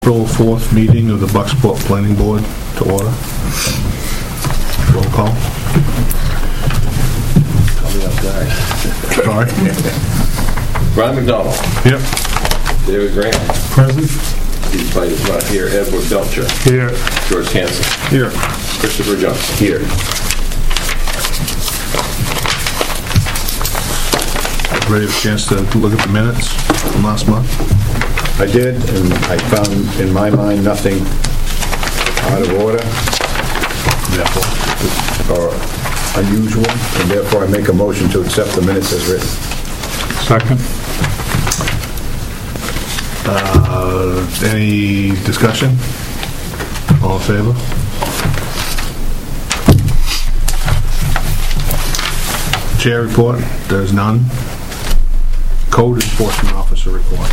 April 4th meeting of the Bucksport Planning Board to order. Roll call. Coming up, guys. Sorry. Ron McDonald. Yep. David Grant. Present. Steve Fight is not here. Edward Belcher. Here. George Hansen. Here. Christopher Johnson. Here. Ready a chance to look at the minutes from last month? I did, and I found, in my mind, nothing out of order or unusual, and therefore I make a motion to accept the minutes as written. Second. Any discussion? All in favor? Chair report, there's none. Code enforcement officer report.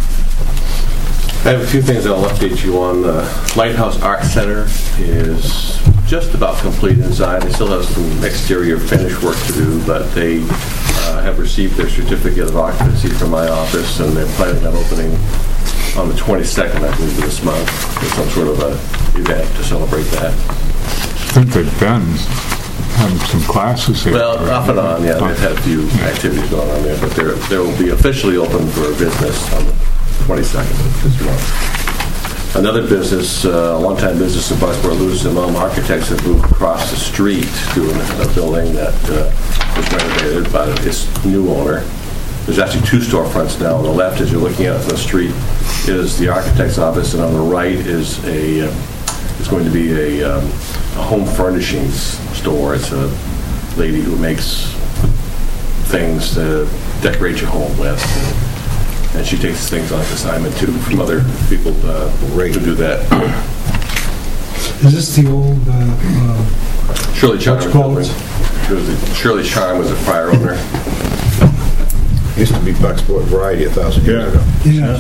I have a few things I'll update you on. The Lighthouse Art Center is just about complete inside. They still have some exterior finish work to do, but they have received their certificate of occupancy from my office, and they're planning on opening on the 22nd, I believe, of this month. There's some sort of an event to celebrate that. I think they've been having some classes here. Well, off and on, yeah. They've had a few activities going on there, but they will be officially open for business on the 22nd of this month. Another business, a long-time business in Bucksport, Lewis and Malm Architects, have moved across the street to a building that was renovated by its new owner. There's actually two storefronts now. On the left, as you're looking out from the street, is the architect's office, and on the right is going to be a home furnishings store. It's a lady who makes things to decorate your home with. And she takes things on assignment too from other people to do that. Is this the old Shirley Charm? Shirley Charm was a prior owner. Used to be Bucksport Variety 1,000 years ago. Yeah.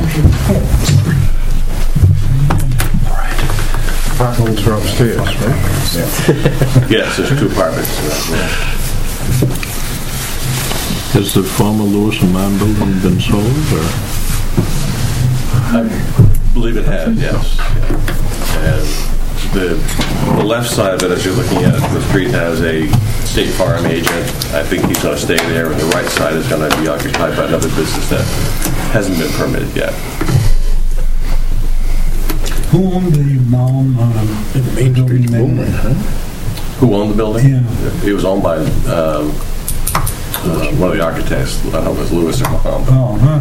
Apartments are upstairs, right? Yes, there's two apartments. Has the former Lewis and Malm building been sold, or? I believe it has, yes. And the left side of it, as you're looking at it from the street, has a State Farm agent. I think he's going to stay there, and the right side is going to be occupied by another business that hasn't been permitted yet. Who owned the Malm Main Street building? Who owned the building? Yeah. It was owned by one of the architects. I don't know if it was Lewis or Malm. Oh, huh.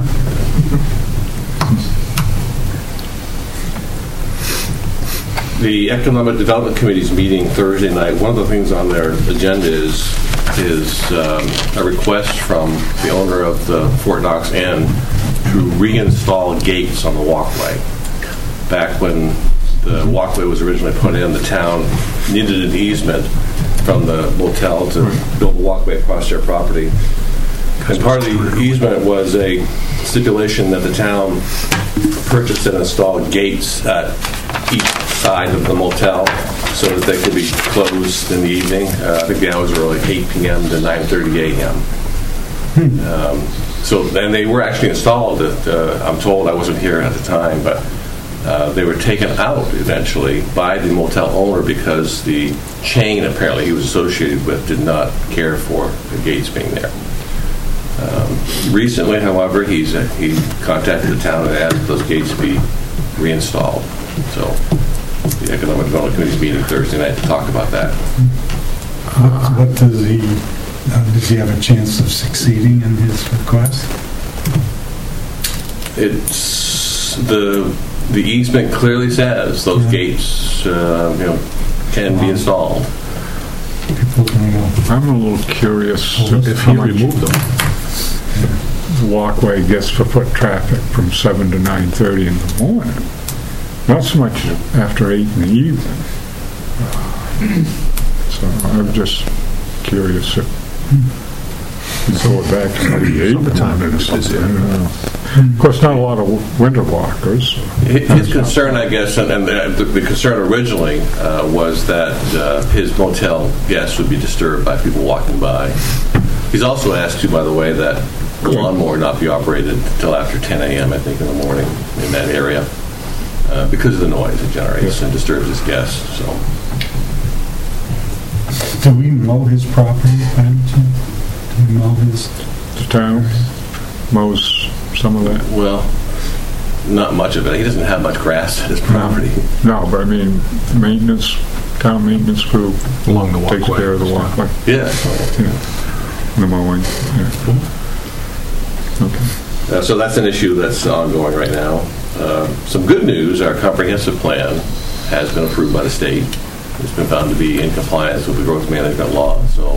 The Economic Development Committee's meeting Thursday night. One of the things on their agenda is a request from the owner of the Fort Knox Inn to reinstall gates on the walkway. Back when the walkway was originally put in, the town needed an easement from the motel to build a walkway across their property. And part of the easement was a stipulation that the town purchase and install gates at each side of the motel so that they could be closed in the evening. I think the hours were like 8 p.m. to 9:30 a.m. And they were actually installed. I'm told, I wasn't here at the time, but they were taken out eventually by the motel owner because the chain apparently he was associated with did not care for the gates being there. Recently, however, he contacted the town and asked those gates to be reinstalled. So the Economic Development Committee's meeting Thursday night to talk about that. What does he have a chance of succeeding in his request? It's the easement clearly says those gates can be installed. I'm a little curious if he removed them. The walkway gets for foot traffic from 7 to 9:30 in the morning. Not so much after 8 in the evening. So I'm just curious if you go back to maybe 8 in the morning or something. Of course, not a lot of winter walkers. His concern, I guess, and the concern originally was that his motel guests would be disturbed by people walking by. He's also asked to, by the way, that the lawnmower not be operated until after 10 a.m., I think, in the morning in that area. because of the noise it generates and disturbs his guests. So, Do we mow his property, by any chance? Do we mow his? The town mows some of that. well, not much of it. He doesn't have much grass at his property. No, but I mean, town maintenance crew Along the walkway. takes care of the walkway. Yeah. The mowing. Yeah. Okay. So that's an issue that's ongoing right now. Some good news, our comprehensive plan has been approved by the state. It's been found to be in compliance with the growth management law. So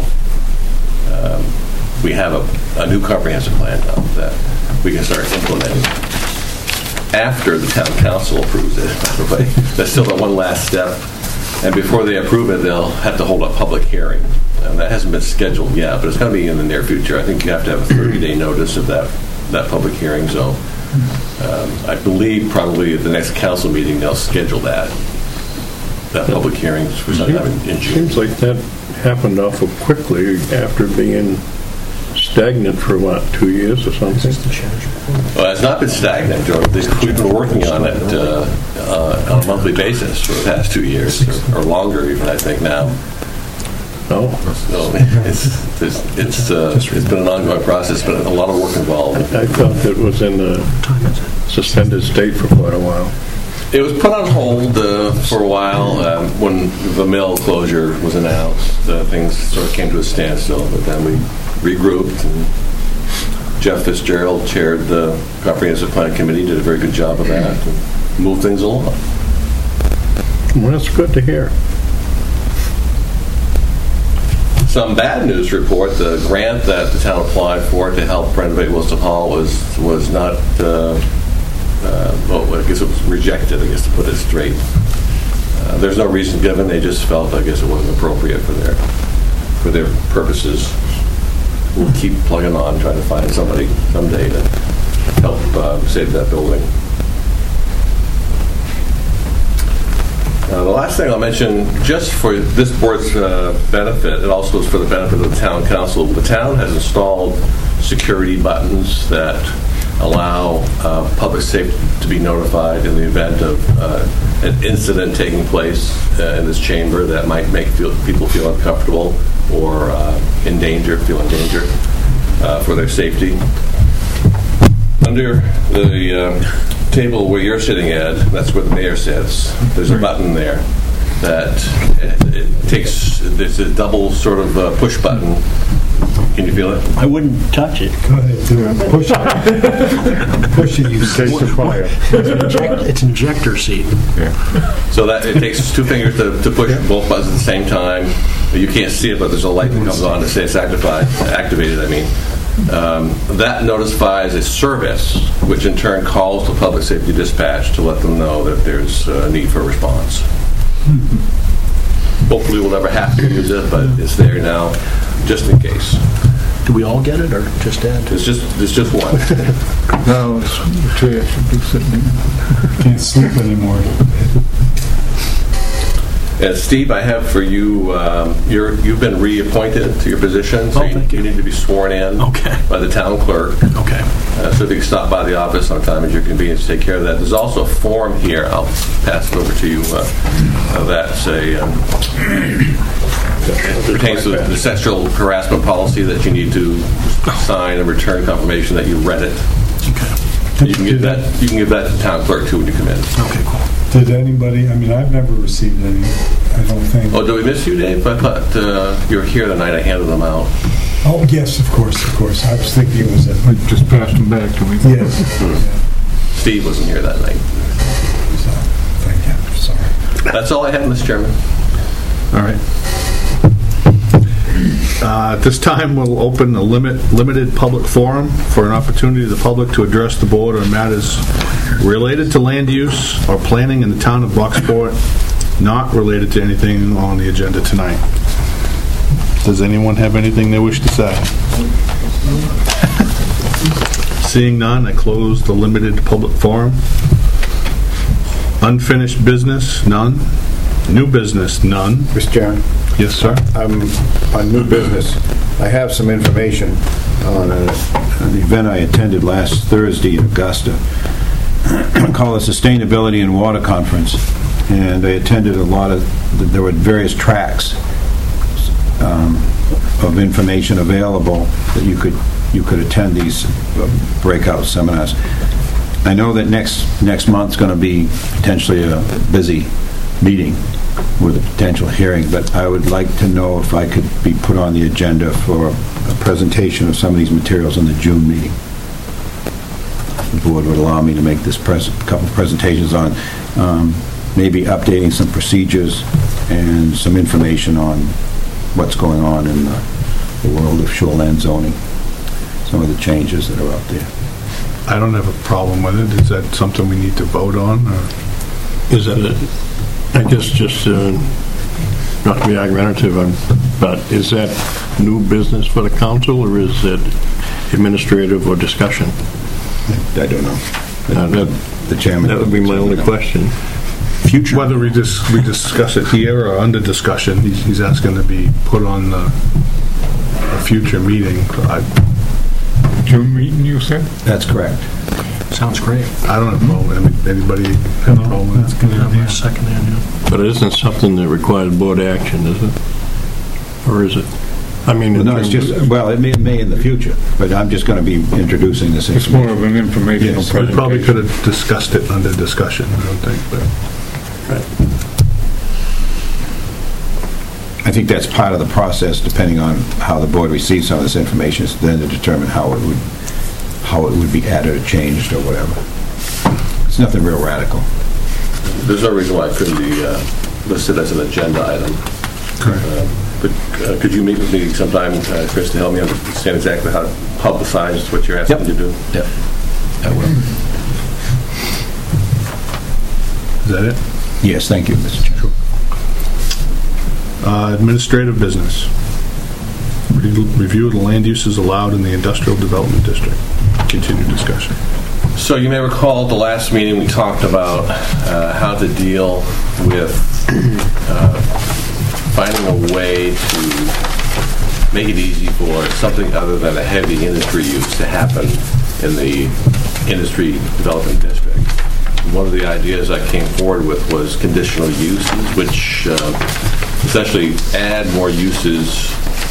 we have a new comprehensive plan now that we can start implementing after the town council approves it, by the way. That's still the one last step. And before they approve it, they'll have to hold a public hearing. And that hasn't been scheduled yet, but it's going to be in the near future. I think you have to have a 30-day notice of that public hearing. So I believe probably at the next council meeting they'll schedule that public hearing for sometime in June. Seems like that happened awful quickly after being stagnant for, 2 years or something? Well, it's not been stagnant, Joe. We've been working on it on a monthly basis for the past 2 years, or longer even, I think, now. Oh. So it's been an ongoing process, but a lot of work involved. I thought it was in a suspended state for quite a while. It was put on hold for a while when the mill closure was announced. Things sort of came to a standstill, but then we regrouped. And Jeff Fitzgerald chaired the Comprehensive Plan Committee, did a very good job of that, and moved things along. Well, that's good to hear. Some bad news report: the grant that the town applied for to help renovate Wilson Hall was not. Well, I guess it was rejected. I guess to put it straight. There's no reason given. They just felt, I guess, it wasn't appropriate for their purposes. We'll keep plugging on, trying to find somebody someday to help save that building. The last thing I'll mention, just for this board's benefit, it also is for the benefit of the town council. The town has installed security buttons that allow public safety to be notified in the event of an incident taking place in this chamber that might make people feel uncomfortable or feel in danger for their safety. Under the table where you're sitting, Ed, that's where the mayor sits, there's a button there that it takes, there's a double sort of push button. Can you feel it? I wouldn't touch it. Go ahead, do it. Push it. Push it, you Takes the fire. It's an ejector seat. So that it takes two fingers to push both buttons at the same time. You can't see it, but there's a light that comes on to say it's activated. That notifies a service, which in turn calls the public safety dispatch to let them know that there's a need for a response. Hopefully we'll never have to use it, but it's there now, just in case. Do we all get it, or just Ed? It's just one. No, the chair should be sitting in. can't sleep anymore. And Steve, I have for you, you've been reappointed to your position, so thank you. You need to be sworn in by the town clerk. Okay. So if you can stop by the office sometime at your convenience to take care of that. There's also a form here. I'll pass it over to you. That's pertains to the sexual harassment policy that you need to sign and return confirmation that you read it. Okay. You can give that to the town clerk too when you come in. Okay, cool. Did anybody, I've never received any, I don't think. Oh, did we miss you, Dave? I thought you were here the night I handed them out. Oh, yes, of course. I was thinking it was I just passed them back to me. Yes. Steve wasn't here that night. So, thank you. Sorry. That's all I have, Mr. Chairman. All right. At this time, we'll open a limited public forum for an opportunity of the public to address the board on matters related to land use or planning in the town of Bucksport, not related to anything on the agenda tonight. Does anyone have anything they wish to say? Seeing none, I close the limited public forum. Unfinished business, none. New business, none. Mr. Chairman? Yes, sir. On new business, I have some information on an event I attended last Thursday in Augusta. called a Sustainability and Water Conference, and I attended a lot of, there were various tracks of information available that you could attend these breakout seminars. I know that next month's going to be potentially a busy meeting with a potential hearing, but I would like to know if I could be put on the agenda for a presentation of some of these materials in the June meeting. The board would allow me to make this couple presentations on maybe updating some procedures and some information on what's going on in the world of shoreline zoning, some of the changes that are out there. I don't have a problem with it. Is that something we need to vote on? Or? Is that it? I guess just not to be argumentative, but is that new business for the council, or is it administrative or discussion? I don't know. The chairman. That would be my only question. Future. Whether we discuss it here or under discussion, he's asking to be put on a future meeting. June meeting, you said? That's correct. Sounds great. I don't have a problem. I mean, anybody have a problem with That's a good idea. Yeah, second hand, yeah. But it isn't something that requires board action, is it? Or is it? I mean, No, it's just, well, it may in the future, but I'm just going to be introducing this It's more information. of an informational Yes. We presentation. probably could have discussed it under discussion, I don't think. But I think that's part of the process, depending on how the board receives some of this information, is then to determine how it would be added or changed or whatever. It's nothing real radical. There's no reason why it couldn't be listed as an agenda item. But could you meet with me sometime, Chris, to help me understand exactly how to publicize what you're asking me to do? Yep. I will. is that it? Yes, thank you, Mr. Chairman. Administrative business. Review of the land uses allowed in the industrial development district. Continued discussion. So you may recall at the last meeting we talked about how to deal with finding a way to make it easy for something other than a heavy industry use to happen in the industry development district. One of the ideas I came forward with was conditional uses, which essentially add more uses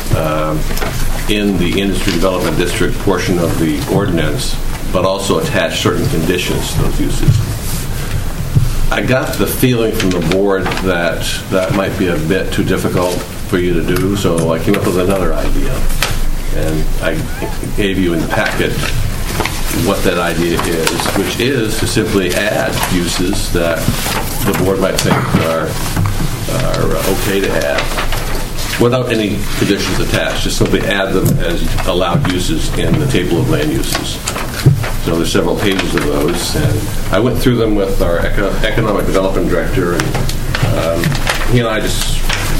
in the industry development district portion of the ordinance, but also attach certain conditions to those uses. I got the feeling from the board that that might be a bit too difficult for you to do, so I came up with another idea. And I gave you in the packet what that idea is, which is to simply add uses that the board might think are okay to add without any conditions attached. Just simply add them as allowed uses in the table of land uses. So there's several pages of those, and I went through them with our economic development director, and he and I just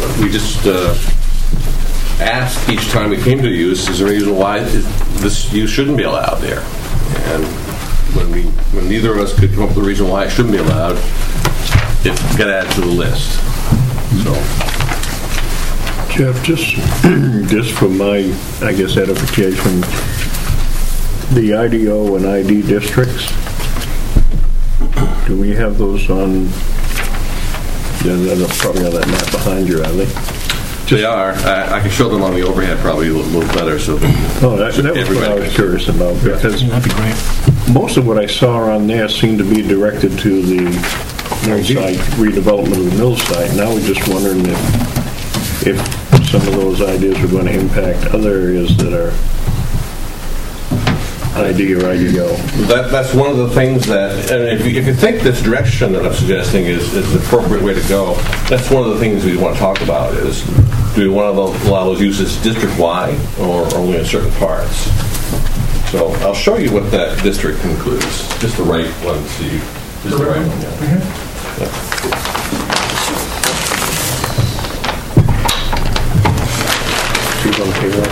asked each time we came to use, is there a reason why this use shouldn't be allowed there? And when neither of us could come up with a reason why it shouldn't be allowed, it got added to the list. So, Jeff, just for my, I guess, edification, the IDO and ID districts, do we have those on, they're probably on that map behind you, are they? they are. I can show them on the overhead probably a little better. So That was what I was curious about, because That'd be great. most of what I saw on there seemed to be directed to the mill site, redevelopment of the mill site. Now we're just wondering if some of those ideas are going to impact other areas that are ID or IDO. that's one of the things that, and if you think this direction that I'm suggesting is the appropriate way to go, that's one of the things we want to talk about is, do we want to allow those uses district-wide or only in certain parts? So I'll show you what that district includes. Just the right one, Steve. Just the right one, yeah. She's on the payroll.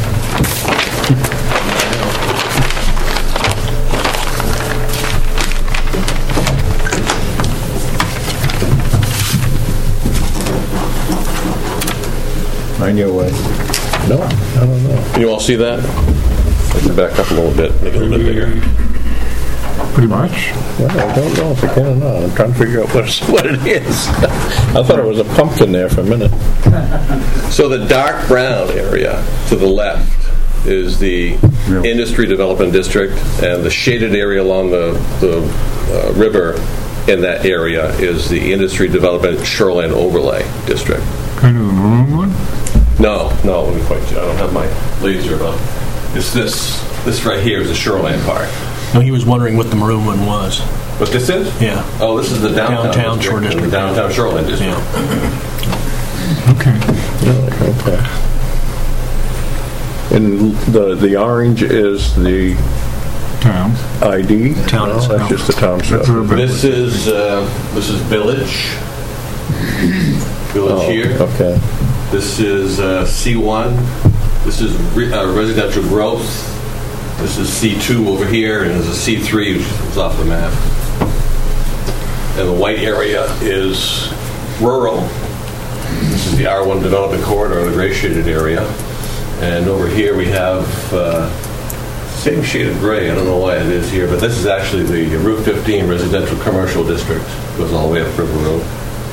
On your way. No, I don't know. Can you all see that? I can back up a little bit, make it a little bit bigger. pretty much. Well, I don't know if I can or not. I'm trying to figure out what it is. I thought it was a pumpkin there for a minute. So the dark brown area to the left is the industry development district, and the shaded area along the river in that area is the industry development shoreline overlay district. Kind of the maroon one? No, let me point you. I don't have my laser, but it's this right here is the shoreline part. No, he was wondering what the maroon one was. What this is? Yeah. Oh, this is the downtown Shore District. The downtown shoreline district. Yeah. Okay. Okay. And the orange is the Town. ID? Town No, itself. that's just the town stuff. This is Village. Village here. Okay. This is C1. This is residential growth. This is C2 over here, and there's a C3 which is off the map. And the white area is rural. This is the R1 development corridor, the gray shaded area. And over here we have same shade of gray. I don't know why it is here, but this is actually the Route 15 residential commercial district. It goes all the way up River Road.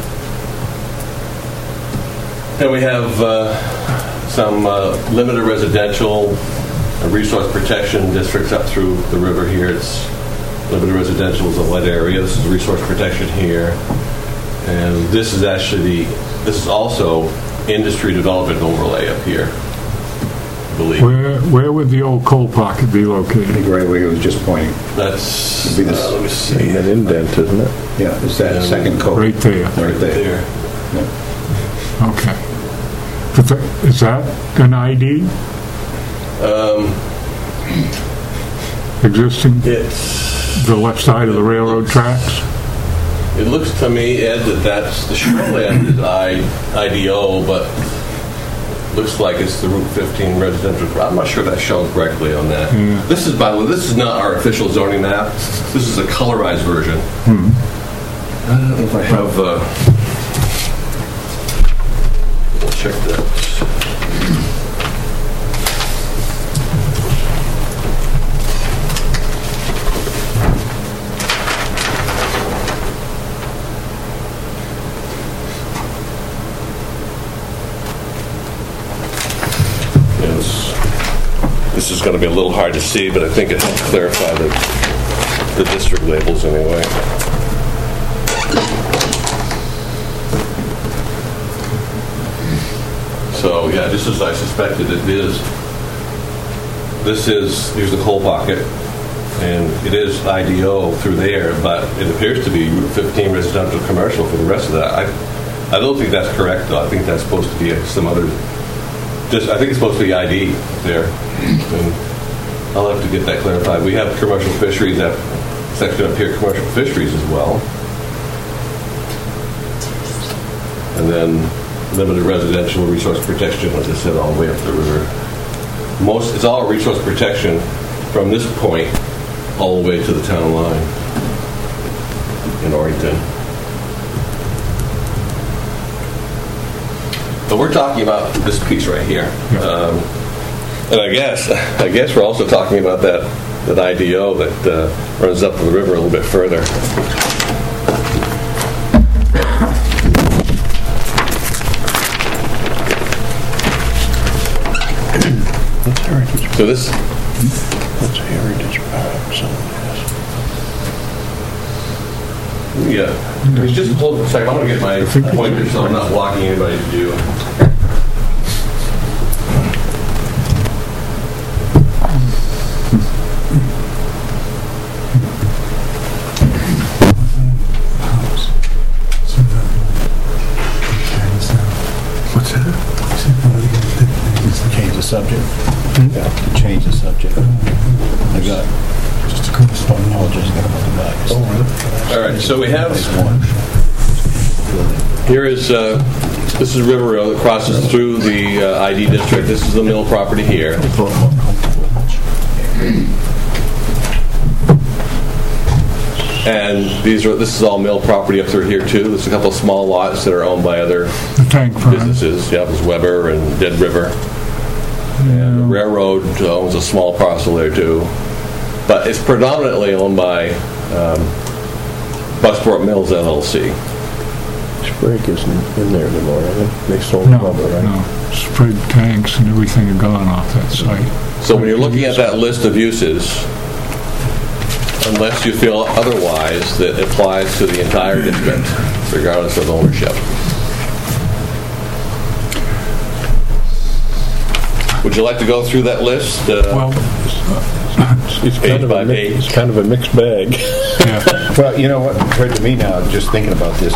And we have some limited residential resource protection districts up through the river here. It's limited residential is a wet area. This is resource protection here. And this is also industry development overlay up here, I believe. Where would the old coal pocket be located? Right where he was just pointing. That's, It'd be this- let me see. An indent, isn't it? Yeah, it's that second coat. Right there. Right there. Okay. But is that an ID? Existing? It's, The left side of the railroad tracks? it looks to me, Ed, that's the shoreland is IDO, but looks like it's the Route 15 residential. I'm not sure that's shown correctly on that. Yeah. This is, by the way, this is not our official zoning map. This is a colorized version. I don't know if I have. We'll check that. This is going to be a little hard to see, but I think it helps clarify the district labels anyway. So yeah, just as I suspected it is. Here's the coal pocket, and it is IDO through there, but it appears to be Route 15 residential commercial for the rest of that. I don't think that's correct, though. I think that's supposed to be some other. I think it's supposed to be ID there. And I'll have to get that clarified. We have commercial fisheries, that section up here, commercial fisheries as well. And then limited residential resource protection, as I said, all the way up the river. It's all resource protection from this point all the way to the town line in Orrington. But we're talking about this piece right here. And I guess we're also talking about that IDO that runs up the river a little bit further. What's heritage? So this, What's heritage park? yeah. Just hold a second. I want to get my pointer so I'm not blocking anybody to do. What's that? Change the subject. Change the subject. I got just a couple of knowledges got about the bags. All right, so we have, here is, this is River Road that crosses through the ID district. This is the mill property here. And this is all mill property up through here too. There's a couple of small lots that are owned by other The tank farm. businesses. Yeah, there's Weber and Dead River. And the railroad owns a small parcel there too. but it's predominantly owned by Bucksport Mills LLC. Sprague isn't in there anymore, I think. They sold No, rubber, right? no. Sprague tanks and everything are gone off that site. So when you're looking at that list of uses, unless you feel otherwise, that applies to the entire district, regardless of ownership. Would you like to go through that list? Well, It's kind of by a mix- page. It's kind of a mixed bag. yeah. Well, you know what occurred to me now, just thinking about this,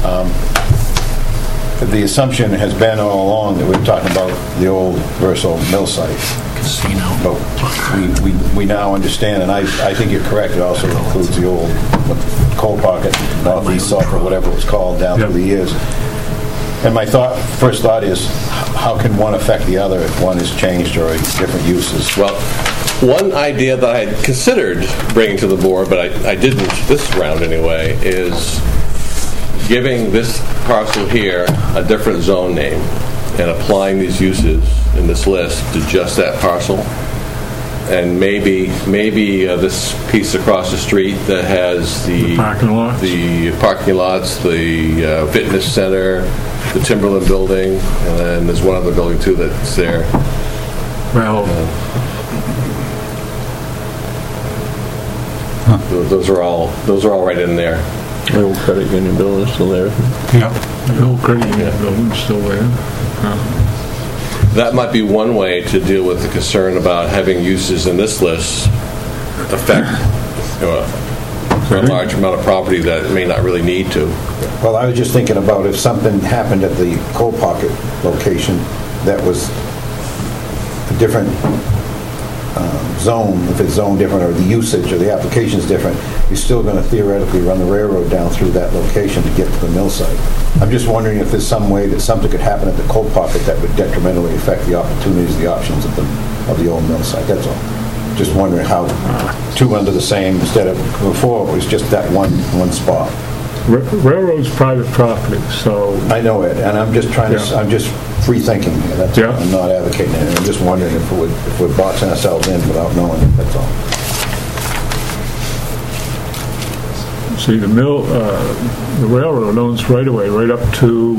the assumption has been all along that we're talking about the old Verso mill site. Casino. But we now understand, and I think you're correct, it also includes the old coal pocket, Northeast Sulphur, whatever it was called, down through the years. And my first thought is, how can one affect the other if one is changed or different uses? Well, one idea that I had considered bringing to the board, but I didn't this round anyway, is giving this parcel here a different zone name and applying these uses in this list to just that parcel. And maybe this piece across the street that has the parking lots? the parking lots, the fitness center, the Timberland building, and then there's one other building too that's there. Well, Those are all right in there. The old credit union building is still there. yeah, the old credit union building's still there. That might be one way to deal with the concern about having uses in this list affect a large amount of property that it may not really need to. Well, I was just thinking about if something happened at the coal pocket location that was a different zone, if it's zoned different or the usage or the application is different, you're still going to theoretically run the railroad down through that location to get to the mill site. I'm just wondering if there's some way that something could happen at the coal pocket that would detrimentally affect the opportunities, the options of the old mill site, that's all. Just wondering how two under the same, instead of before it was just that one spot. Railroad's private property, so I know it, and I'm just trying to, Yeah. I'm just free thinking here, that's all. Yeah. I'm not advocating it, I'm just wondering if we're boxing ourselves in without knowing it, that's all. see the mill, the railroad owns right away right up to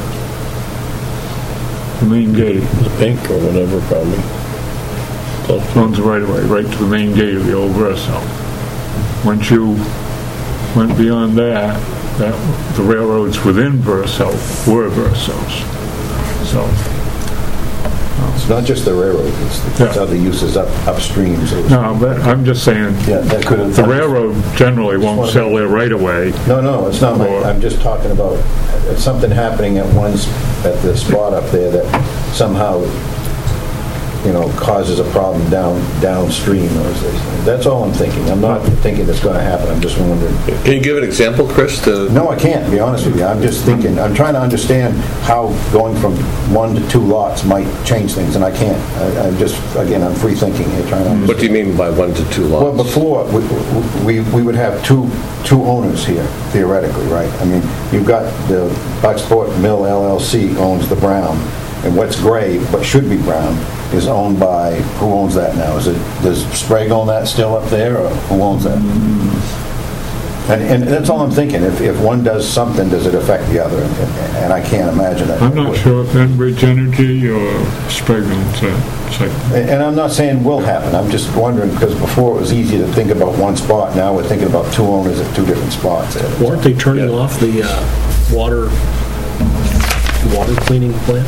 the main gate. The bank or whatever, probably. Owns right away right to the main gate of the old Verso. Once you went beyond that the railroads within Verso were Versos. So It's not just the railroad, it's other uses upstream. So no, but I'm just saying yeah, that could have. the railroad generally won't sell their right away. No, it's not. Or- I'm just talking about something happening at the spot up there that somehow, causes a problem downstream. That's all I'm thinking. I'm not thinking it's going to happen. I'm just wondering. Can you give an example, Chris? No, I can't, to be honest with you. I'm just thinking, I'm trying to understand how going from 1 to 2 lots might change things, and I can't. I'm just, again, I'm free thinking here, trying to understand. What do you mean by 1 to 2 lots? Well, before, we would have two owners here, theoretically, right? I mean, you've got the Bucksport Mill LLC owns the brown, and what's gray, but should be brown, is owned by, who owns that now? Does Sprague own that still up there, or who owns that? And that's all I'm thinking. If one does something, does it affect the other? And I can't imagine that. I'm not sure if Enbridge Energy or Sprague owns that site. And I'm not saying will happen. I'm just wondering, because before it was easy to think about one spot, now we're thinking about 2 owners at 2 different spots. Aren't they turning off the water cleaning plant?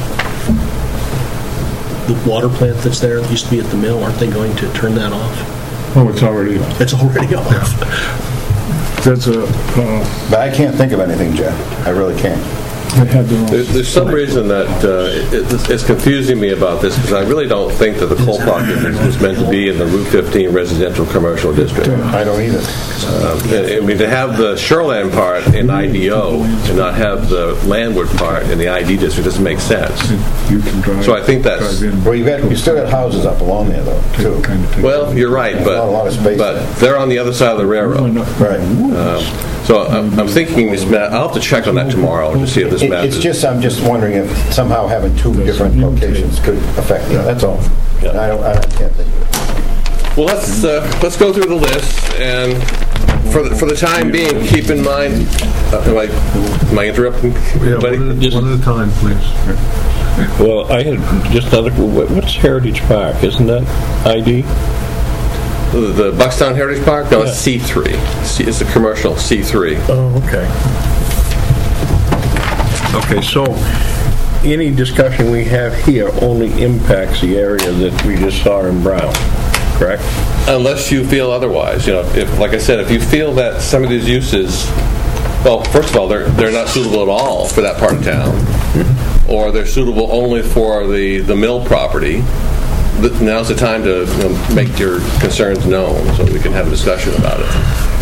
The water plant that's there, that used to be at the mill, aren't they going to turn that off? Oh, it's already off. It's already off. There's a, But I can't think of anything, Jeff. I really can't. they had their own. There's some reason that it's confusing me about this, because I really don't think that the coal pocket was meant to be in the Route 15 residential commercial district. I don't either. I mean, to have the shoreland part in IDO and not have the landward part in the ID district doesn't make sense. You can drive. So I think that's- drive in. Well, you still got houses up along there, though, too. Well, you're right, Not a lot of space there. but they're on the other side of the railroad. Right. So I'm thinking this map. I'll have to check on that tomorrow to see if this map It's is. just, I'm just wondering if somehow having 2 different locations could affect, that's all. Yeah. I can't think of it. Well, let's go through the list, and for the time being, keep in mind. Am I interrupting? Yeah, one at a time, please. Well, I had just another. What's Heritage Park? Isn't that ID? The Buckstown Heritage Park? No, it's C3. It's a commercial C3. Oh, okay. Okay, so any discussion we have here only impacts the area that we just saw in Brown, correct? Unless you feel otherwise. If, like I said, if you feel that some of these uses, well, first of all, they're not suitable at all for that part of town, or they're suitable only for the mill property, now's the time to make your concerns known so we can have a discussion about it.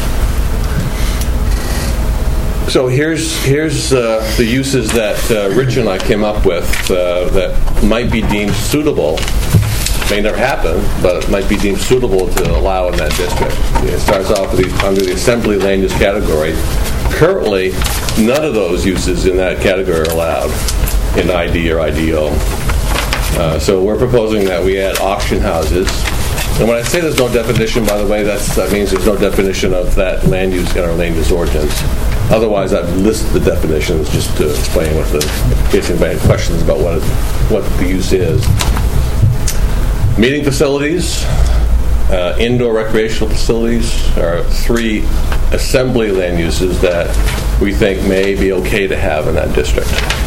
So here's the uses that Rich and I came up with that might be deemed suitable. May never happen, but it might be deemed suitable to allow in that district. It starts off under the assembly land use category. Currently, none of those uses in that category are allowed in ID or IDO. So we're proposing that we add auction houses. And when I say there's no definition, by the way, that means there's no definition of that land use in our land use ordinance. Otherwise, I've listed the definitions just to explain in case anybody had questions about what the use is. Meeting facilities, indoor recreational facilities are 3 assembly land uses that we think may be okay to have in that district.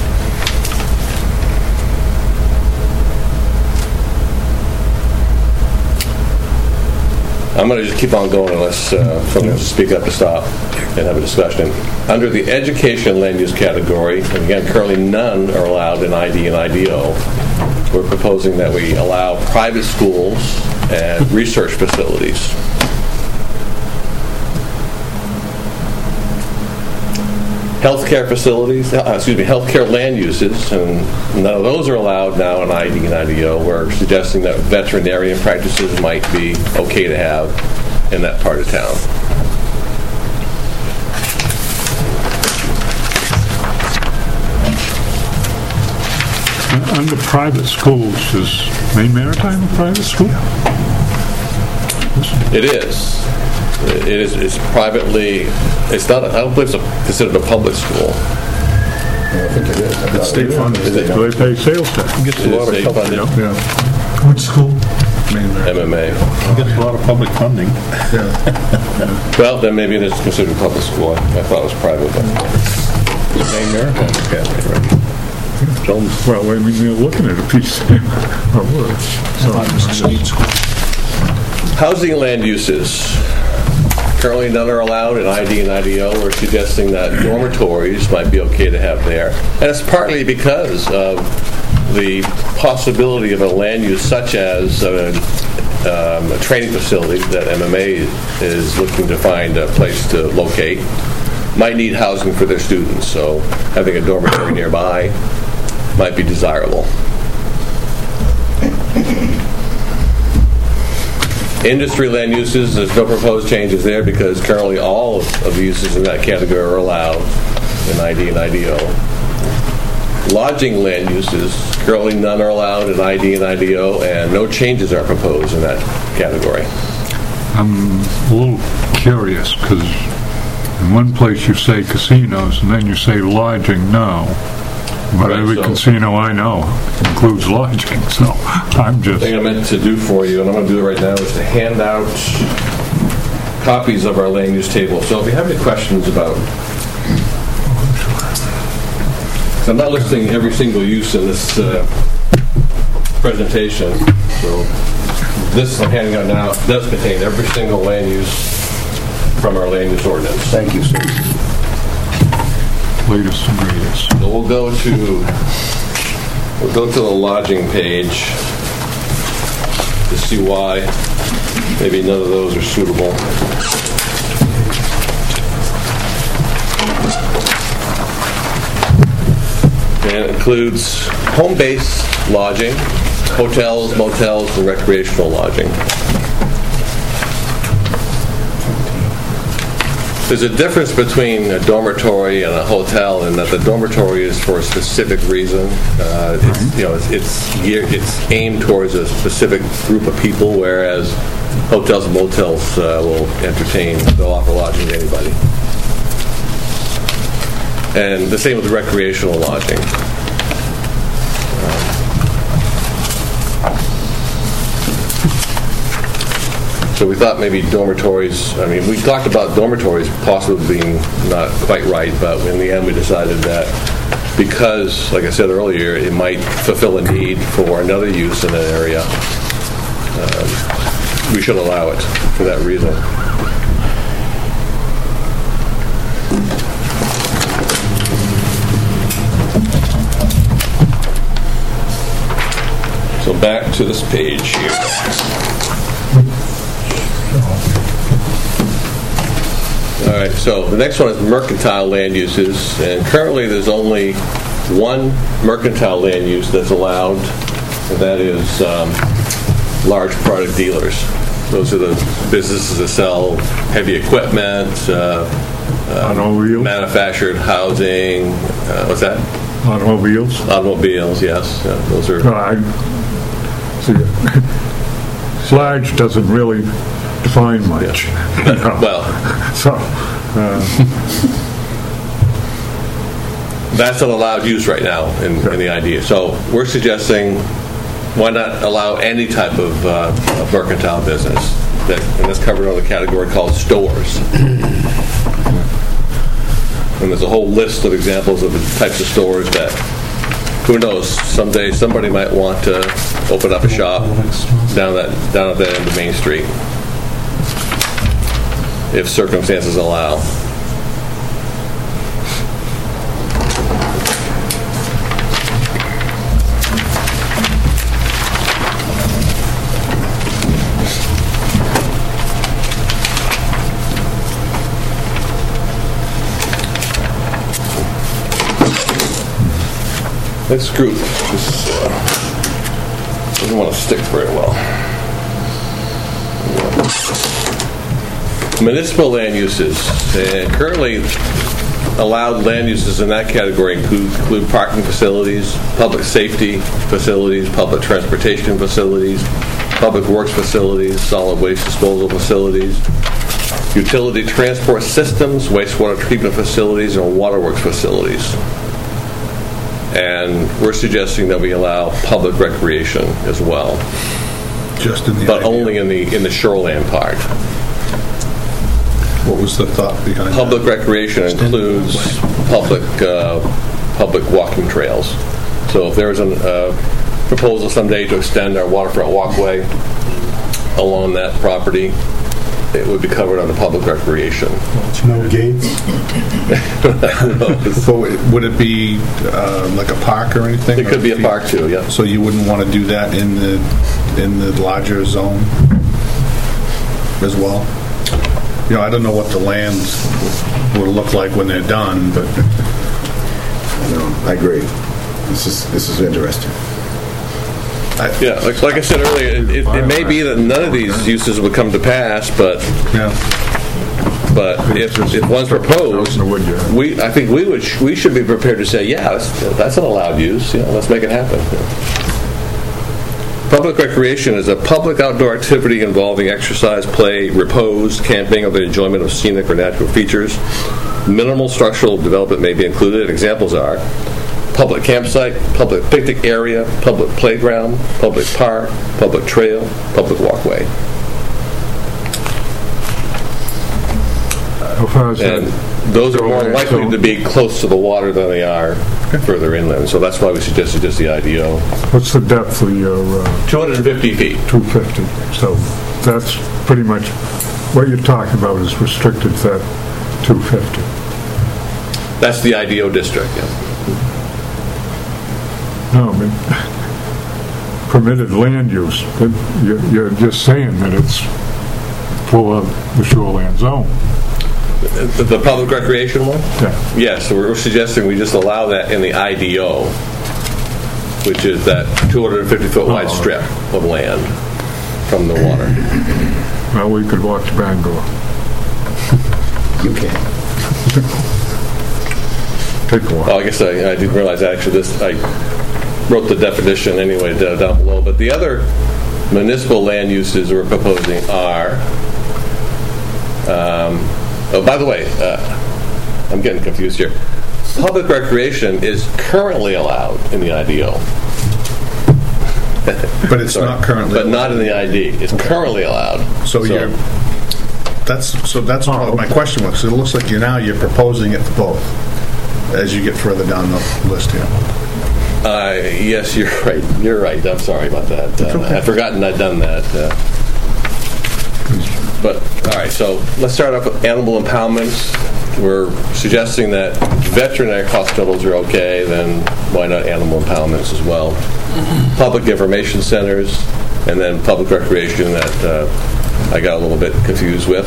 I'm going to just keep on going unless someone wants to speak up to stop and have a discussion. Under the education land use category, and again, currently none are allowed in ID and IDO, we're proposing that we allow private schools and research facilities. Healthcare facilities, healthcare land uses, and none of those are allowed now in ID and IDO. We're suggesting that veterinarian practices might be okay to have in that part of town. Under private schools, is Maine Maritime a private school? It is. It's privately. It's not. I don't believe it's considered a public school. I think it is. It's state funded. Is it? Do they pay sales tax? Gets a lot of State public, funded. Yeah. Which school? MMA. gets a lot of public funding. Well, then maybe it's considered a public school. I thought it was private. But. Maine Maritime Academy, right? Well, I mean, they're looking at a piece of wood. Housing land uses. Currently, none are allowed in ID and IDO. We're suggesting that dormitories might be okay to have there. And it's partly because of the possibility of a land use such as a training facility that MMA is looking to find a place to locate. Might need housing for their students, so having a dormitory nearby might be desirable. Industry land uses, there's no proposed changes there because currently all of the uses in that category are allowed in ID and IDO. Lodging land uses, currently none are allowed in ID and IDO, and no changes are proposed in that category. I'm a little curious because in one place you say casinos and then you say lodging, no. But Right, every so- casino I know includes lodging, so I'm The just... thing I meant to do for you, and I'm going to do it right now, is to hand out copies of our land use table. So if you have any questions about... So I'm not listing every single use in this presentation. So this I'm handing out now does contain every single land use from our land use ordinance. Thank you, sir. Latest and greatest. So we'll go to the lodging page to see why maybe none of those are suitable. And it includes home-based lodging, hotels, motels, and recreational lodging. There's a difference between a dormitory and a hotel in that the dormitory is for a specific reason. It's aimed towards a specific group of people, whereas hotels and motels will entertain, they'll offer lodging to anybody. And the same with recreational lodging. So we thought maybe dormitories, we talked about dormitories possibly being not quite right, but in the end we decided that because, like I said earlier, it might fulfill a need for another use in that area, we should allow it for that reason. So back to this page here. All right, so the next one is mercantile land uses, and currently there's only one mercantile land use that's allowed, and that is large product dealers. Those are the businesses that sell heavy equipment, manufactured housing. What's that? Automobiles. Automobiles, yes. Those are. Large doesn't really define much. Yeah. Well, so that's an allowed use right now in the idea. So we're suggesting why not allow any type of mercantile business, and that's covered under the category called stores. And there's a whole list of examples of the types of stores that, who knows, someday somebody might want to open up a shop down at that end of Main Street, if circumstances allow. This group just doesn't want to stick very well. Municipal land uses. Currently allowed land uses in that category include parking facilities, public safety facilities, public transportation facilities, public works facilities, solid waste disposal facilities, utility transport systems, wastewater treatment facilities, and waterworks facilities. And we're suggesting that we allow public recreation as well, Just in the but idea. only in the shoreland part. What was the thought behind Public that? recreation includes public walking trails. So if there was a proposal someday to extend our waterfront walkway along that property, it would be covered under public recreation. No gates? So would it be like a park or anything? It could be a park too, yeah. So you wouldn't want to do that in the larger zone as well? I don't know what the lands will look like when they're done, but No, I agree. This is interesting. Yeah, like I said earlier, it may be that none of these uses would come to pass, but if one's proposed, I think we should be prepared to say, yeah, that's an allowed use. Let's make it happen. Public recreation is a public outdoor activity involving exercise, play, repose, camping, or the enjoyment of scenic or natural features. Minimal structural development may be included. Examples are public campsite, public picnic area, public playground, public park, public trail, public walkway. And those are more likely to be close to the water than they are further inland. So that's why we suggested just the IDO. what's the depth of your 250 feet. 250? So that's pretty much what you're talking about is restricted to that 250. That's the IDO district, yeah. No, permitted land use. You're just saying that it's for the shoreland zone. The public recreation one? Yeah. Yes, so we're suggesting we just allow that in the IDO, which is that 250-foot wide strip of land from the water. Well, we could walk to Bangor. You can. Take a while. Well, I guess I didn't realize actually I wrote the definition anyway down below. But the other municipal land uses we're proposing are. Oh, by the way, I'm getting confused here. Public recreation is currently allowed in the IDO. But it's not currently. But not in the ID. It's currently allowed. So that's what my question was. It looks like you're proposing it for both as you get further down the list here. Yes, you're right. You're right. I'm sorry about that. Okay. I'd forgotten I'd done that. But all right. So let's start off with animal impoundments. We're suggesting that veterinary hospitals are okay. Then why not animal impoundments as well? Public information centers, and then public recreation that I got a little bit confused with.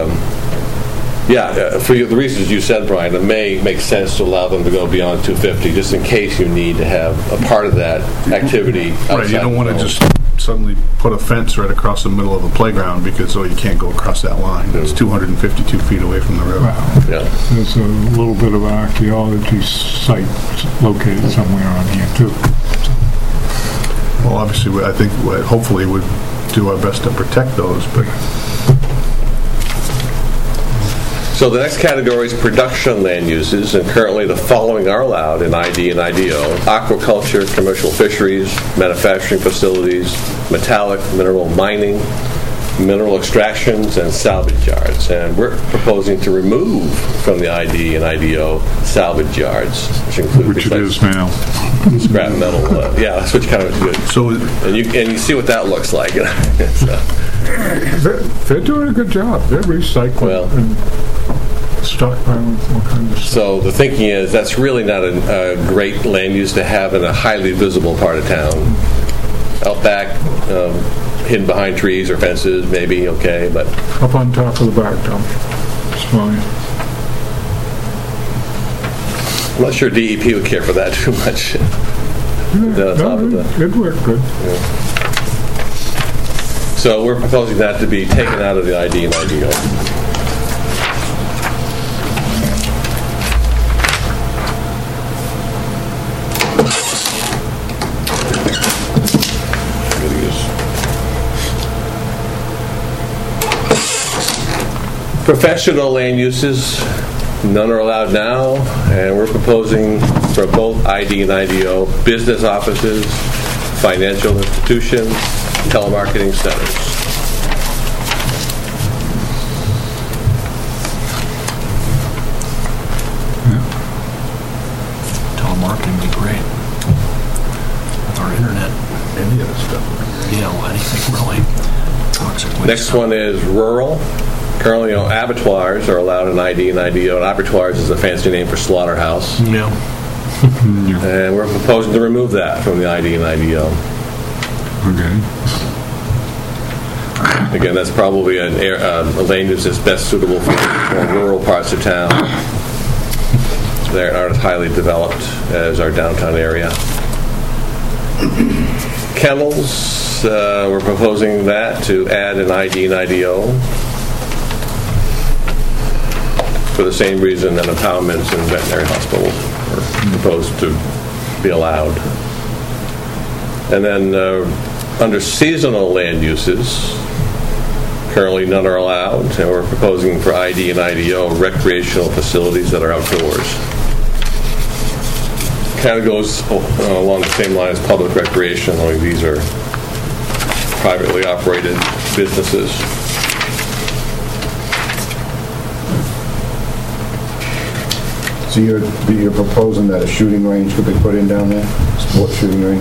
For the reasons you said, Brian, it may make sense to allow them to go beyond 250, just in case you need to have a part of that activity outside. Right, you don't want to just suddenly put a fence right across the middle of a playground because, you can't go across that line. It's 252 feet away from the river. Yeah. There's a little bit of an archaeology site located somewhere on here, too. Well, obviously, I think hopefully we'd do our best to protect those, but... So the next category is production land uses, and currently the following are allowed in ID and IDO: aquaculture, commercial fisheries, manufacturing facilities, metallic mineral mining, mineral extractions, and salvage yards. And we're proposing to remove from the ID and IDO salvage yards, which include Which it is now. scrap metal. That's what you kind of good. So, And you see what that looks like. They're doing a good job. They're recycling and stockpiling all kinds of stuff. So the thinking is that's really not a great land use to have in a highly visible part of town. Out back, hidden behind trees or fences, maybe okay, but Up on top of the back dump. It's fine. I'm not sure DEP would care for that too much. It'd work good. So we're proposing that to be taken out of the ID and IDO. Professional land uses, none are allowed now, and we're proposing for both ID and IDO business offices, financial institutions, telemarketing centers. Telemarketing would be great. With our internet. any of this stuff. Anything really. Toxic waste. Next one is rural. Currently, abattoirs are allowed in ID and IDO, and abattoirs is a fancy name for slaughterhouse. Yeah. And we're proposing to remove that from the ID and IDO. Okay. Again, that's probably a land use that's best suitable for more rural parts of town. They aren't as highly developed as our downtown area. Kennels, we're proposing that to add an ID and IDO for the same reason that impoundments in veterinary hospitals are proposed to be allowed. And then under seasonal land uses, currently none are allowed, and we're proposing for ID and IDO recreational facilities that are outdoors. Kind of goes along the same line as public recreation, only these are privately operated businesses. So you're proposing that a shooting range could be put in down there? Sports shooting range?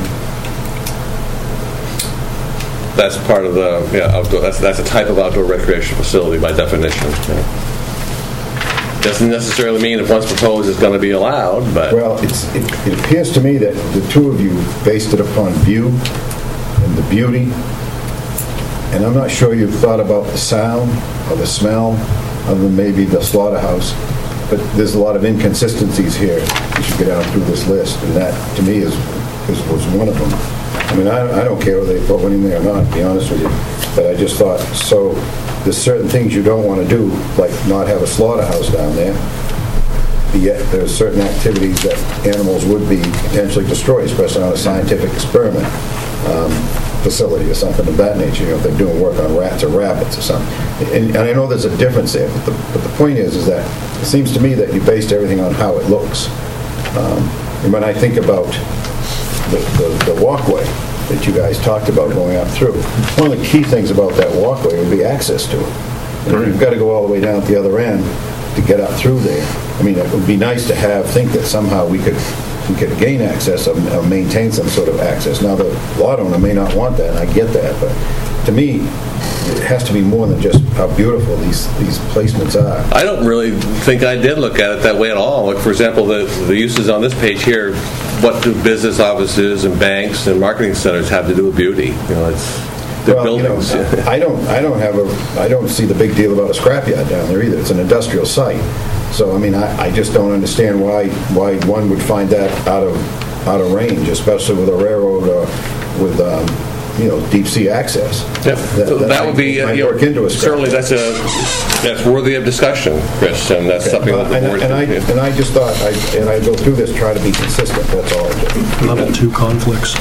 That's part of the outdoor. That's a type of outdoor recreation facility by definition. Doesn't necessarily mean if one's proposed it's going to be allowed, but Well, it appears to me that the two of you based it upon view and the beauty, and I'm not sure you've thought about the sound or the smell, other than maybe the slaughterhouse. But there's a lot of inconsistencies here as you get down through this list, and that, to me, was one of them. I mean, I don't care whether they put one in there or not, to be honest with you, but I just thought, so there's certain things you don't want to do, like not have a slaughterhouse down there. But yet there's certain activities that animals would be potentially destroyed, especially on a scientific experiment facility or something of that nature. If they're doing work on rats or rabbits or something. And I know there's a difference there, but the point is that it seems to me that you based everything on how it looks. And when I think about the walkway that you guys talked about going up through, one of the key things about that walkway would be access to it. And you've got to go all the way down at the other end to get up through there. I mean, it would be nice to think that somehow we could gain access or maintain some sort of access. Now, the lot owner may not want that, and I get that, but to me, it has to be more than just how beautiful these placements are. I don't really think I did look at it that way at all. Like, for example, the uses on this page here, what do business offices and banks and marketing centers have to do with beauty? They're buildings. I don't see the big deal about a scrapyard down there either. It's an industrial site. So, I mean, I just don't understand why one would find that out of range, especially with a railroad with deep sea access. Yep. That would be work into a certainly that's worthy of discussion, Chris, and that's something that the board. And I just thought I go through this try to be consistent. That's all I do. Level 2 conflicts.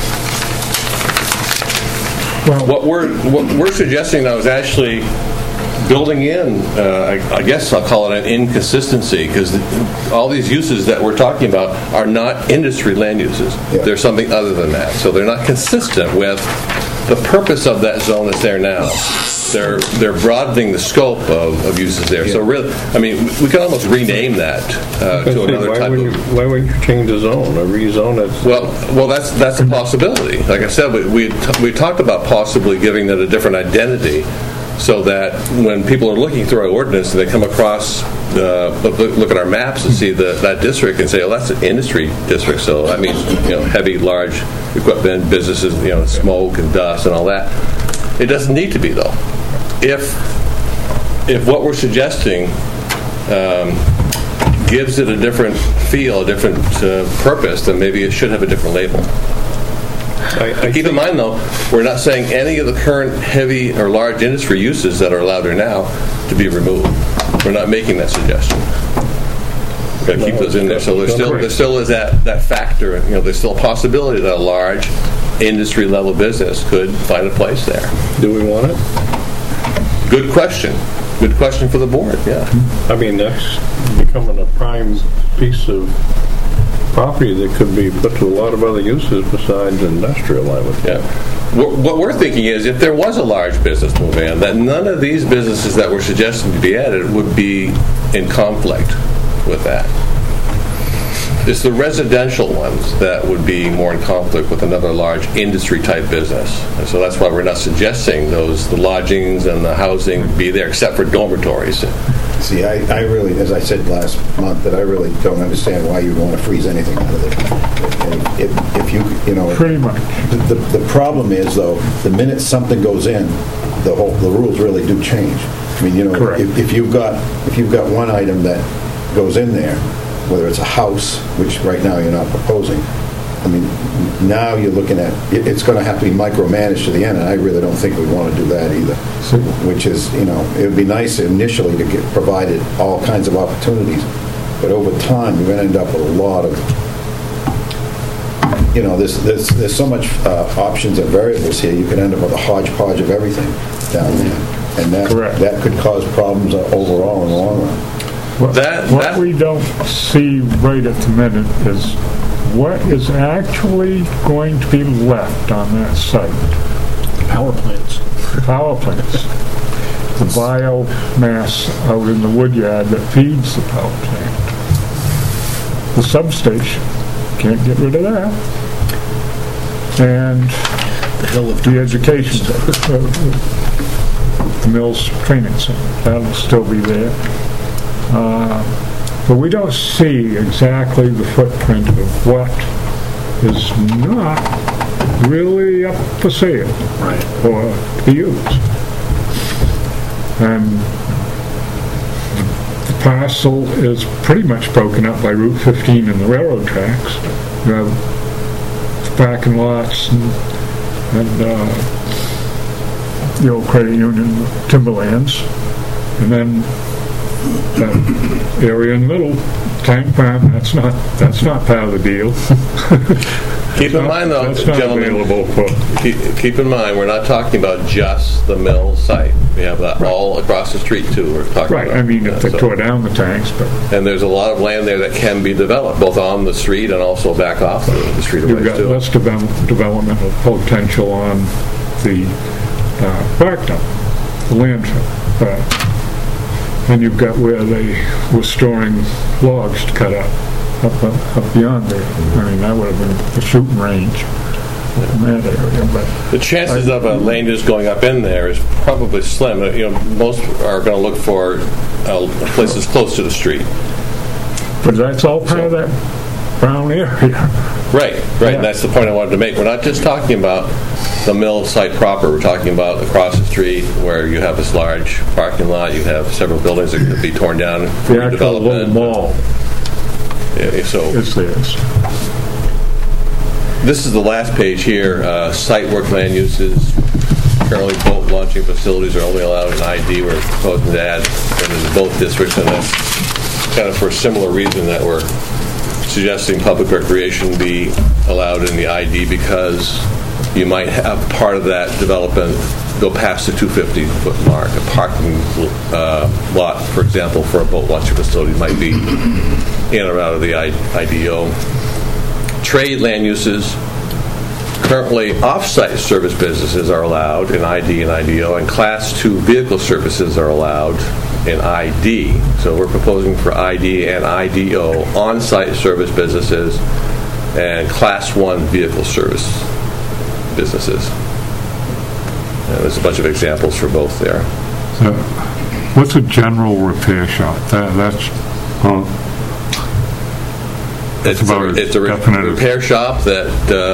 Well, what we're suggesting now is actually building in, I guess I'll call it an inconsistency, because all these uses that we're talking about are not industry land uses. Yeah. They're something other than that. So they're not consistent with the purpose of that zone that's there now. They're broadening the scope of uses there. Yeah. So really, I mean, we can almost rename that to another type of... Why wouldn't you change the zone or rezone it? Well, that's a possibility. Like I said, we talked about possibly giving it a different identity, so that when people are looking through our ordinance and they come across, look at our maps and see that district and say, oh, that's an industry district, so that means heavy, large equipment, businesses, smoke and dust and all that. It doesn't need to be, though. If what we're suggesting gives it a different feel, a different purpose, then maybe it should have a different label. Keep in mind, though, we're not saying any of the current heavy or large industry uses that are allowed there now to be removed. We're not making that suggestion. We're going to keep those in there. So there still is that factor. There's still a possibility that a large industry level business could find a place there. Do we want it? Good question. Good question for the board. Yeah. I mean, that's becoming a prime piece of property that could be put to a lot of other uses besides industrial, I would think. Yeah. What we're thinking is, if there was a large business move in, that none of these businesses that we're suggesting to be added would be in conflict with that. It's the residential ones that would be more in conflict with another large industry-type business. And so that's why we're not suggesting the lodgings and the housing be there, except for dormitories. See, I really, as I said last month, that I really don't understand why you want to freeze anything out of it. If you pretty much. The problem is, though, the minute something goes in, the rules really do change. I mean, if you've got one item that goes in there, whether it's a house, which right now you're not proposing, I mean, now you're looking at, it's going to have to be micromanaged to the end, and I really don't think we want to do that either. Which is, it would be nice initially to get provided all kinds of opportunities, but over time you're going to end up with a lot of, there's so much options and variables here, you can end up with a hodgepodge of everything down there. And that could cause problems overall in the long run. What we don't see right at the minute is what is actually going to be left on that site. Power plants. The biomass out in the woodyard that feeds the power plant. The substation. Can't get rid of that. And the education center. The Mills Training Center. That'll still be there. But we don't see exactly the footprint of what is not really up for sale or to be used. And the parcel is pretty much broken up by Route 15 and the railroad tracks. You have parking lots and the old credit union timberlands, and then that area in the middle, tank farm, that's not part of the deal. Keep in mind, though, that's not gentlemen, available for. keep in mind, we're not talking about just the mill site. We have that all across the street, too. We're talking Right, about, I mean, if they tore down the tanks, but and there's a lot of land there that can be developed, both on the street and also back off the street. you've got less developmental potential on the park dump, the landfill. And you've got where they were storing logs to cut up beyond there. I mean, that would have been the shooting range in that area. But the chances of a land use going up in there is probably slim. Most are going to look for places close to the street. But that's all part of that brown area. Right. Yeah. And that's the point I wanted to make. We're not just talking about the mill site proper. We're talking about across the street where you have this large parking lot. You have several buildings that could be torn down for The actual little redevelopment. mall So is theirs. this is the last page here. Site work land uses. Currently, boat launching facilities are only allowed in ID. We're proposing to add them in both districts, and that's kind of for a similar reason that we're suggesting public recreation be allowed in the ID, because you might have part of that development go past the 250-foot mark. A parking lot, for example, for a boat launching facility might be in or out of the IDO. Trade land uses. Currently, off-site service businesses are allowed in ID and IDO, and Class 2 vehicle services are allowed in ID. So we're proposing for ID and IDO on-site service businesses and Class 1 vehicle service businesses. And there's a bunch of examples for both there. What's a general repair shop? That's It's a repair shop that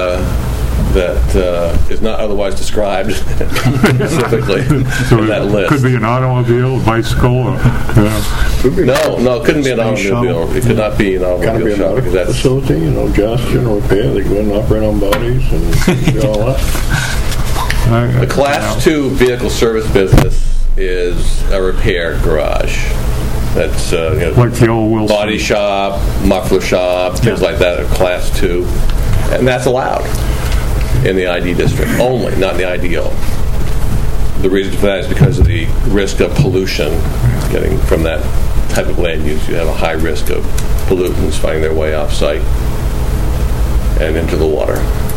is not otherwise described specifically so in that list. Could be an automobile, a bicycle, or, No, it couldn't be an automobile. It could not be an Kind of be automobile a shop, because medical that's facility, just general repair. They go in and operate on bodies and do all that. the Class 2 vehicle service business is a repair garage. That's like the old Wilson. body shop, muffler shop, things like that are Class 2, and that's allowed in the ID district only, not in the IDO. The reason for that is because of the risk of pollution getting from that type of land use. You have a high risk of pollutants finding their way off-site and into the water.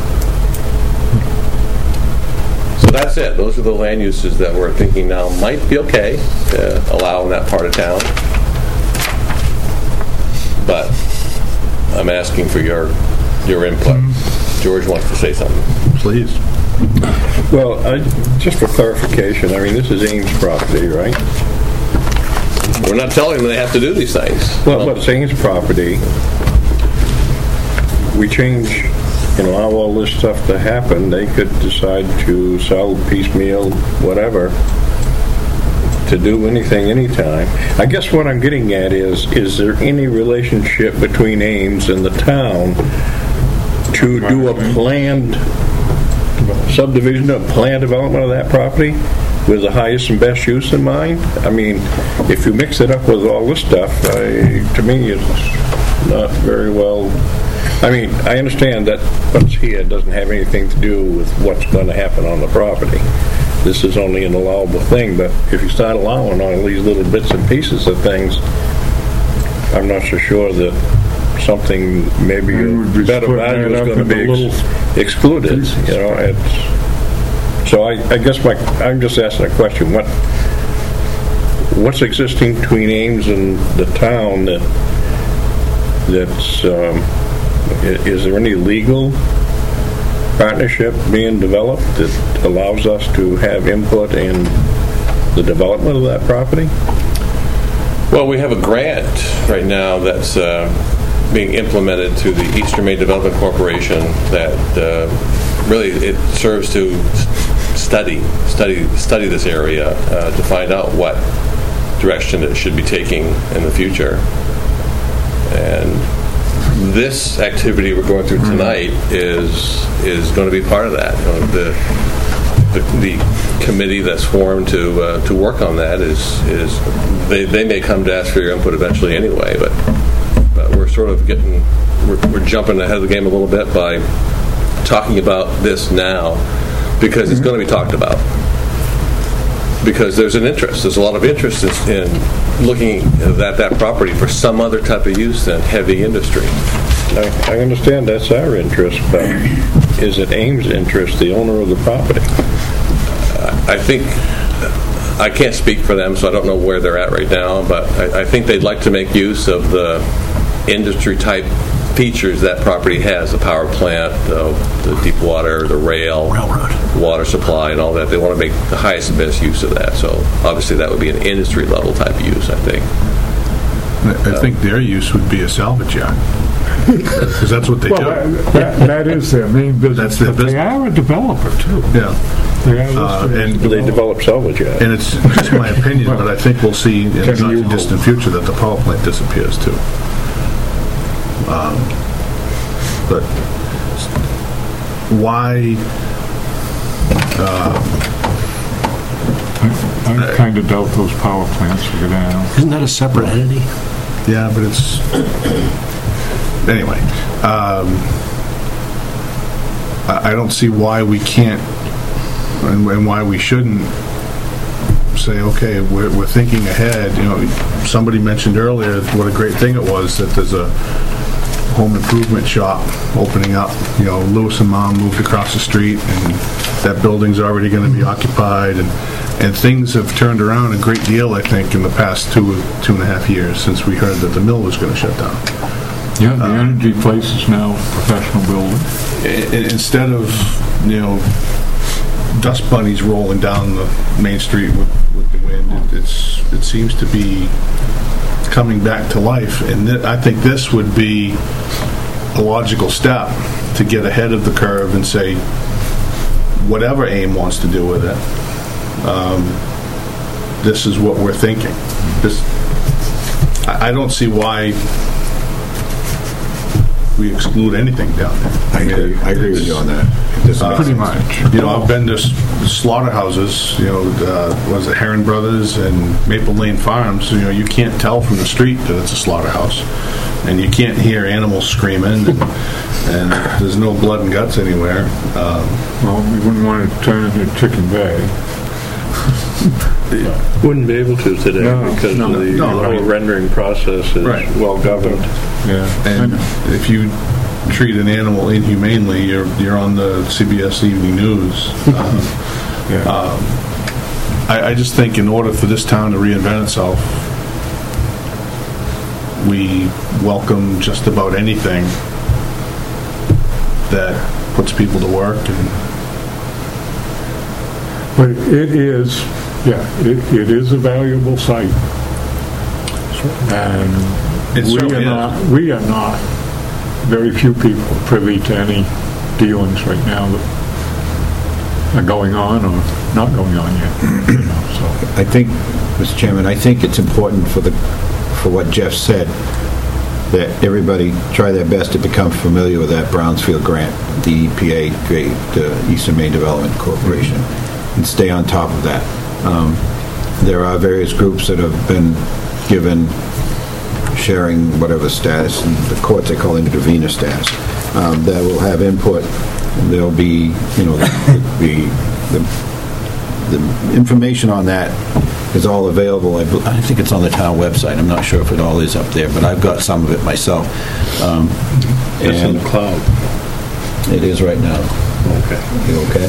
So that's it. Those are the land uses that we're thinking now might be okay to allow in that part of town. But I'm asking for your input. George wants to say something. Please. Well, just for clarification, this is Ames property, right? We're not telling them they have to do these things. Well, but it's Ames property. We change and allow all this stuff to happen. They could decide to sell piecemeal, whatever, to do anything, anytime. I guess what I'm getting at is there any relationship between Ames and the town to do a planned subdivision, a planned development of that property with the highest and best use in mind? If you mix it up with all this stuff, to me it's not very well. I understand that what's here doesn't have anything to do with what's going to happen on the property. This is only an allowable thing, but if you start allowing all these little bits and pieces of things, I'm not so sure that something maybe a better value is going to be excluded. So I guess I'm just asking a question. What's existing between Ames and the town that's is there any legal partnership being developed that allows us to have input in the development of that property? Well, we have a grant right now that's being implemented through the Eastern Maine Development Corporation that really it serves to study this area to find out what direction it should be taking in the future. And this activity we're going through tonight is going to be part of that. the committee that's formed to work on that is they may come to ask for your input eventually anyway, but we're sort of we're jumping ahead of the game a little bit by talking about this now because it's going to be talked about. Because there's an interest. There's a lot of interest in looking at that property for some other type of use than heavy industry. I understand that's our interest, but is it Ames' interest, the owner of the property? I think, I can't speak for them, so I don't know where they're at right now, but I think they'd like to make use of the industry-type features that property has, the power plant, the deep water, the railroad, water supply, and all that. They want to make the highest and best use of that. So obviously that would be an industry-level type of use, I think. I think their use would be a salvage yard. Because that's what they do. That is their main business. That's their business. They are a developer, too. Yeah. And they develop salvage yards. And it's just my opinion, but I think we'll see in the not too distant future that the power plant disappears, too. But why? I kind of doubt those power plants will go down. Isn't that a separate entity? Yeah, but it's anyway. I don't see why we can't and why we shouldn't say, okay, we're thinking ahead. You know, somebody mentioned earlier what a great thing it was that there's a home improvement shop opening up. You know, Lewis and Mom moved across the street, and that building's already going to be occupied, and things have turned around a great deal, I think, in the past 2.5 years since we heard that the mill was going to shut down. Yeah, the energy place is now a professional building. Instead of, you know, dust bunnies rolling down the main street with the wind, it seems to be coming back to life, and I think this would be a logical step to get ahead of the curve and say, whatever AIM wants to do with it, this is what we're thinking. I don't see why we exclude anything down there. I agree with you on that. Pretty much. You know, I've been to slaughterhouses, you know, was it Heron Brothers and Maple Lane Farms. You know, you can't tell from the street that it's a slaughterhouse. And you can't hear animals screaming, and there's no blood and guts anywhere. Well, we wouldn't want to turn it into Chicken Bay. Wouldn't be able to today because the whole rendering process is well governed. Yeah, and if you treat an animal inhumanely, you're on the CBS Evening News. I just think in order for this town to reinvent itself, we welcome just about anything that puts people to work. But it is a valuable site. And we are not, very few people privy to any dealings right now that are going on or not going on yet. So I think, Mr. Chairman, it's important for what Jeff said, that everybody try their best to become familiar with that Brownsfield grant, the EPA, the Eastern Maine Development Corporation, and stay on top of that. There are various groups that have been given sharing whatever status, and the courts they call intervenor status, that will have input. There'll be, you know, the information on that is all available. I think it's on the town website. I'm not sure if it all is up there, but I've got some of it myself. It's in the cloud. It is right now. Okay. You okay?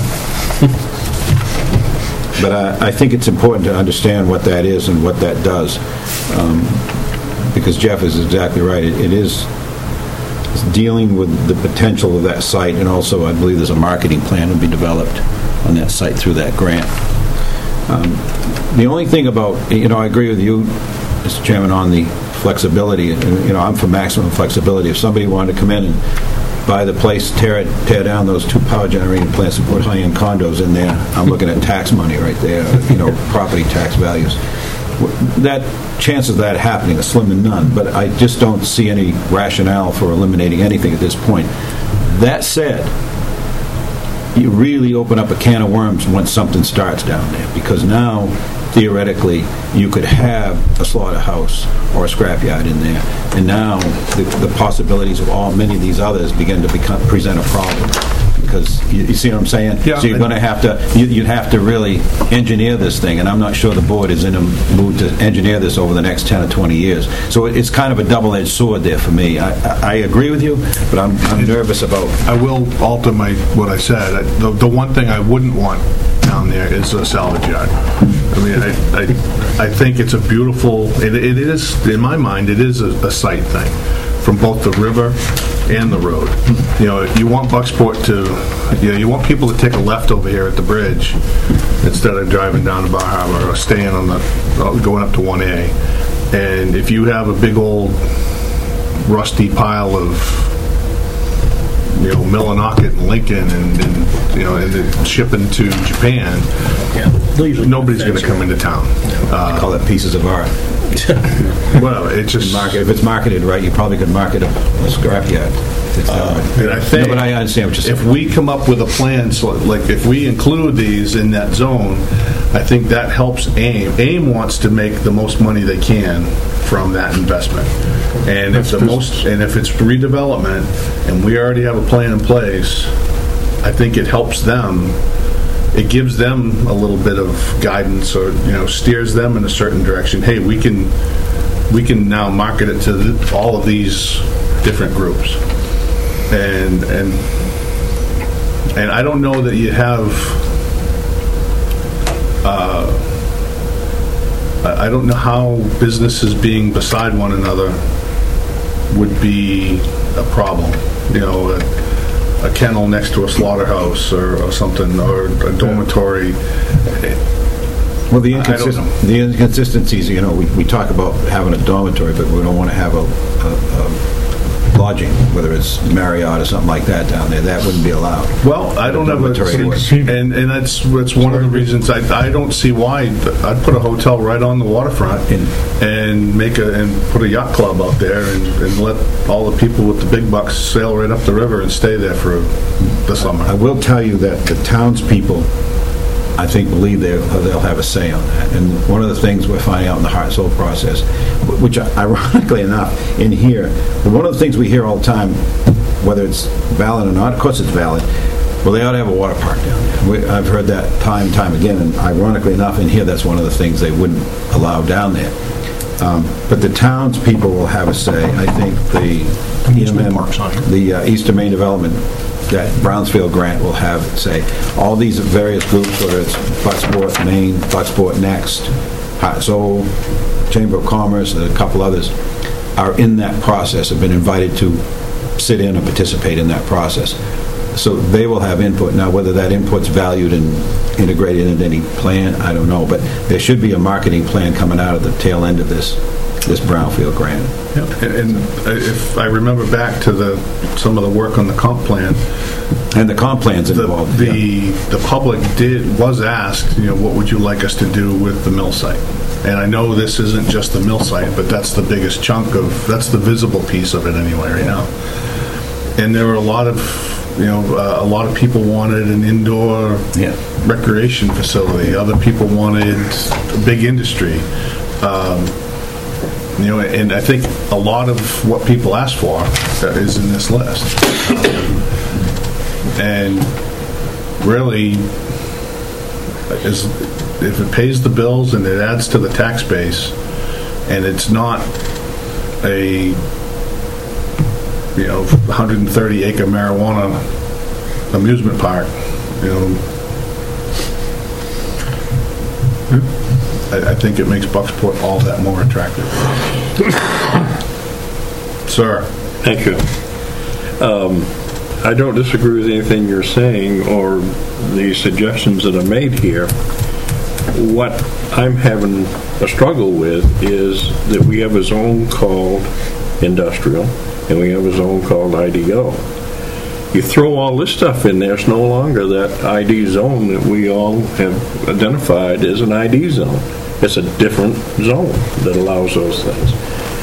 But I think it's important to understand what that is and what that does, because Jeff is exactly right. It's dealing with the potential of that site, and also I believe there's a marketing plan to be developed on that site through that grant. The only thing about, you know, I agree with you, Mr. Chairman, on the flexibility. You know, I'm for maximum flexibility. If somebody wanted to come in and buy the place, tear down those 2 power generating plants and put high-end condos in there, I'm looking at tax money right there, you know, property tax values. That chances of that happening are slim to none, but I just don't see any rationale for eliminating anything at this point. That said, you really open up a can of worms once something starts down there, because now, theoretically, you could have a slaughterhouse or a scrapyard in there, and now the possibilities of many of these others begin to present a problem. Because you see what I'm saying? Yeah. So you're going to have to, you'd have to really engineer this thing, and I'm not sure the board is in a mood to engineer this over the next 10 or 20 years. So it's kind of a double-edged sword there for me. I agree with you, but I'm nervous about... I will alter what I said. The one thing I wouldn't want down there is a salvage yard. I mean, I think it's a beautiful... It is, in my mind, it is a sight thing from both the river and the road. You know, you want Bucksport to, you want people to take a left over here at the bridge instead of driving down to Bar Harbor or staying on going up to 1A. And if you have a big old rusty pile of, Millinocket and Lincoln and shipping to Japan, nobody's going to come into town. I call it pieces of art. Well, it's just... If it's marketed right, you probably could market a scrapyard. And I think, but I understand what you're saying. If we come up with a plan, so like if we include these in that zone, I think that helps AIM. AIM wants to make the most money they can from that investment. And if it's redevelopment, and we already have a plan in place, I think it helps them. It gives them a little bit of guidance, or steers them in a certain direction. Hey, we can now market it to all of these different groups, and I don't know that you have. I don't know how businesses being beside one another would be a problem. A kennel next to a slaughterhouse or something, or a dormitory. Well, the inconsistencies, we talk about having a dormitory, but we don't want to have a lodging, whether it's Marriott or something like that down there. That wouldn't be allowed. Well, I don't have and that's one of the reasons I don't see why. I'd put a hotel right on the waterfront and put a yacht club out there and let all the people with the big bucks sail right up the river and stay there for the summer. I will tell you that the townspeople, I think, believe they'll have a say on that. And one of the things we're finding out in the Heart and Soul process, which ironically enough, in here, one of the things we hear all the time, whether it's valid or not, of course it's valid, well, they ought to have a water park down there. I've heard that time and time again, and ironically enough, in here, that's one of the things they wouldn't allow down there. But the townspeople will have a say. I think the Eastern Maine Development, that Brownsfield grant will have say. All these various groups, whether it's Bucksport Maine, Bucksport Next, Heart and Soul, Chamber of Commerce, and a couple others, are in that process, have been invited to sit in and participate in that process. So they will have input. Now, whether that input's valued and integrated into any plan, I don't know. But there should be a marketing plan coming out of the tail end of this Brownfield grant. Yep. And if I remember back to some of the work on the comp plan, and the comp plan's involved, the public was asked, what would you like us to do with the mill site? And I know this isn't just the mill site, but that's the biggest that's the visible piece of it anyway right now. And there were a lot of people wanted an indoor recreation facility. Other people wanted a big industry. And I think a lot of what people ask for is in this list. And really, if it pays the bills and it adds to the tax base, and it's not a 130-acre marijuana amusement park, I think it makes Bucksport all that more attractive. Sir. Thank you. I don't disagree with anything you're saying or the suggestions that are made here. What I'm having a struggle with is that we have a zone called industrial and we have a zone called IDO. You throw all this stuff in there, it's no longer that ID zone that we all have identified as an ID zone. It's a different zone that allows those things.